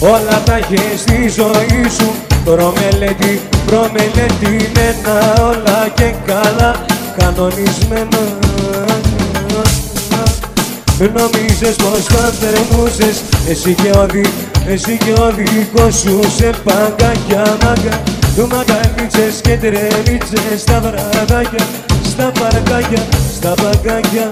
Όλα τα έχεις στη ζωή σου, προμελέτη, προμελετημένα, όλα και καλά κανονισμένα. Νομίζες πως θα θερμούσες, εσύ και ο δικός σου σε παγκάκια μάγκα. Του μαγκαλίτσες και τρελίτσες στα βραδάκια, στα παρκάκια, στα παγκάκια.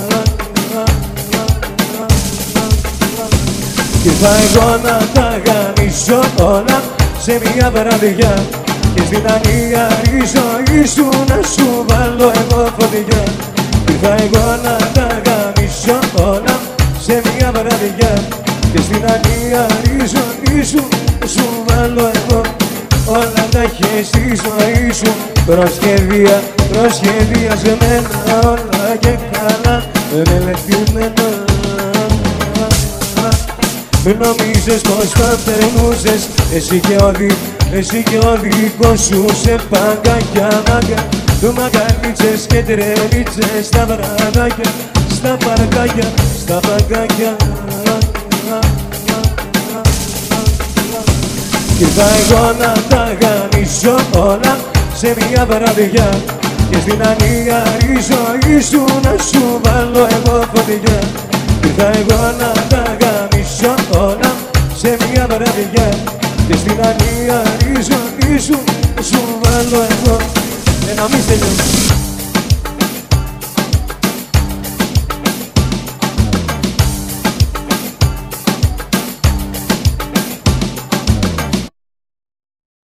Και θα εγώ να τα γαμίσω όλα σε μια βραδιά και στην ανίαρη ζωή σου να σου βάλω εγώ φωτιά. Και θα εγώ να τα γαμίσω όλα σε μια βραδιά και στην ανίαρη ζωή σου να σου βάλω εγώ. Όλα τα έχεις στη ζωή σου, προσχεδιασμένα, όλα και καλά μελετημένα. Νομίζες πως θα θερμούσες, εσύ και ο δικός σου σε παγκάκια μάγκα. Του μαγκαλίτσες και τρελίτσες στα βραδάκια, στα παρκάκια, στα παγκάκια. Και θα εγώ να τα γαμίσω όλα σε μια βραδιά και στην ανίαρη ζωή σου να σου βάλω εγώ φωτιά. Και θα εγώ να τα γαμίσω όλα σε μια βραδιά και στην ανίαρη ζωή